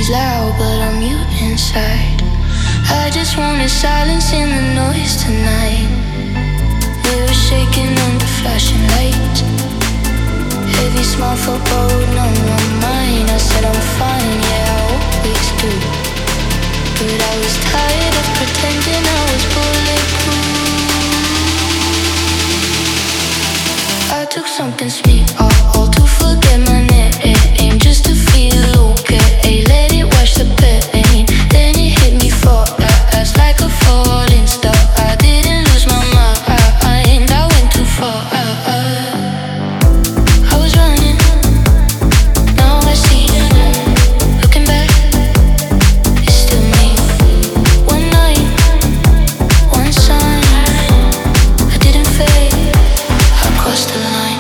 loud, but I'm mute inside. I just wanted silence in the noise tonight. Mirrors shaking under flashing lights. Heavy smile foreboding on my mind. I said I'm fine, yeah, I always do. But I was tired of pretending I was bulletproof. I took something sweet, all to forget my name, just to feel okay. Let it wash the pain, then it hit me fast like a falling star. I didn't lose my mind, I went too far. I was running, now I see. Looking back, it's still me. One night, one sign, I didn't fade, I crossed the line.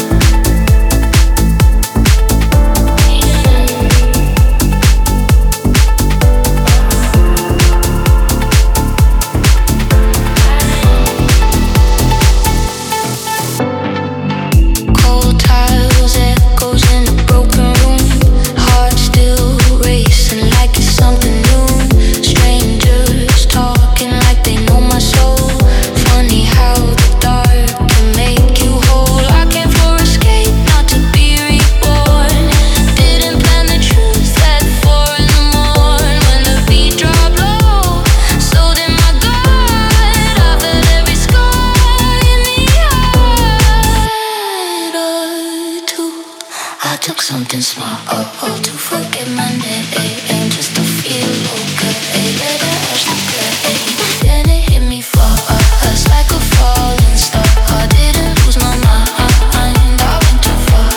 Cold tiles, echoes in a broken room. Heart still racing like it's something new. Strangers talking like they know my soul. Funny how the dark can make you whole. I came for escape, not to be reborn. Didn't plan the truth at 4 in the morning. When the beat dropped low, so did my guard. I felt every scar in the heart or two. I took something small, to forget my name, just to feel okay. Let it wash the pain, then it hit me fast like a falling star. I didn't lose my mind, I went too far.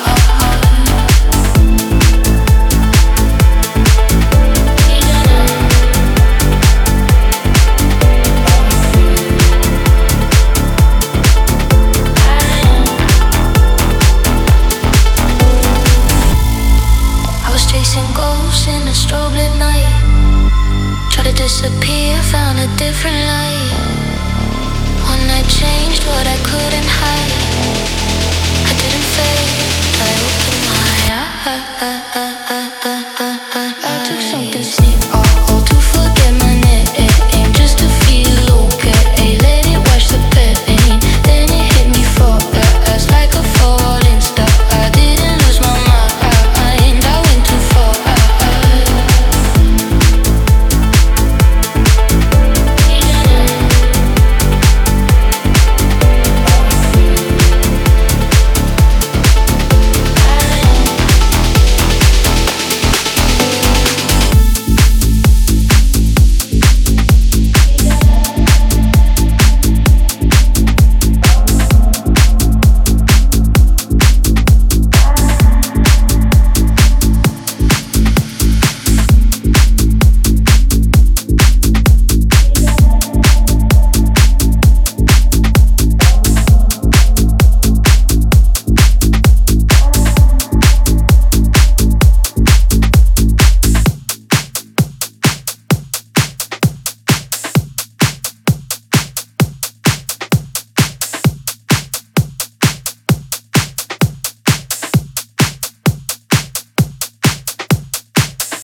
I was chasing ghosts in a strobe lit night. Tried to disappear, found a different light. One night changed what I couldn't hide. I didn't fade, I opened my eyes.